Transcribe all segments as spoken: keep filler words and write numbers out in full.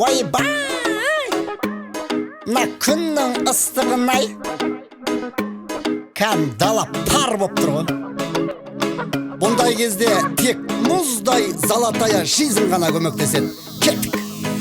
ойбай, мына күннің ыстығын-ай, кәдімгі дала пар боп тұр ғой. Бұндай кезде тек мұздай золотая жизнь ғана көмектеседі. Кеттік.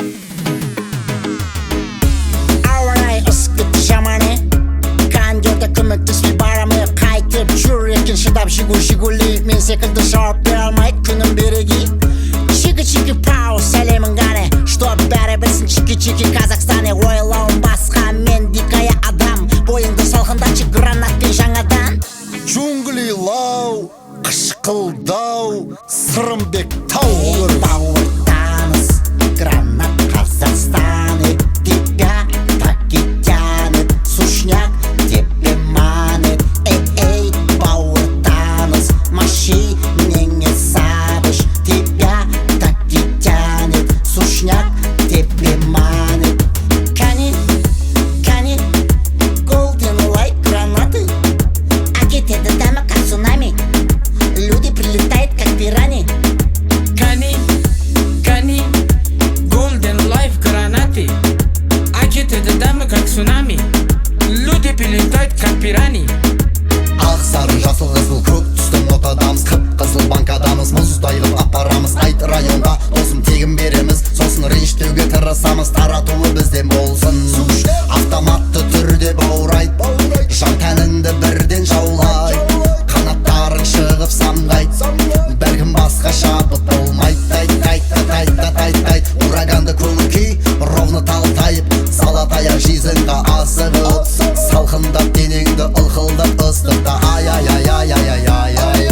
Ауа-райы ыстық жаманы, кондерде көмектеспей барамы, қайтып жүр екен шыдап жигу-жигули. Мен секілді жауап бере алмай күнім береги. Чики-чики пау, сәлемін ғане, что бәрі білсін чики-чики Казахстане. Ойлауым басқа, мен дикая адам, бойыңды салқындатшы гранатпен жаңадан. Джунгли лау, қышқылдау, Сырымбек тау olur. Бауыр таныс, гранат Казахстане, тебя так и тянет, сушняк тебе манит. Эй-эй, бауыр таныс, маши не сабыш, тебя так и тянет, сушняк тебе манит. Кани, кани, golden light гранаты, акетеді дәмі как цунами, люди прилетают как пирани. Кани, кани, golden life гранаты, акетеді дәмі как цунами, люди прилетают как пирани. Ақ сары жасыл қызыл көк түстің ортадамыз, қып-қызыл банкадамыз, мұздайғып апарамыз. Айт районға досым тегін береміз, сосын ренжтеуге тырысамыз, таратуы бізден болсын. Автоматты түрде баурайт, жан тәніңді бірден жаулай, қанаттарың шығып самғайт, бәлкім басқа шабыт болмайт. Тайт-тайт-тайт-тайт-тайт, ураганды көңіл күй, ровны талып тайып, золотая жизньға асығып, салқындап денеңді ылқылдап ыстықта. Ай-ай-ай-ай-ай-ай-ай,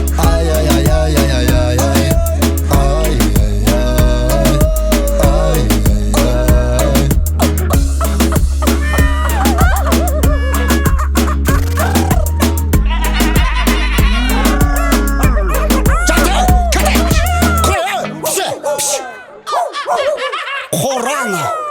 ай-ай-ай-ай-ай-ай-ай, Корана.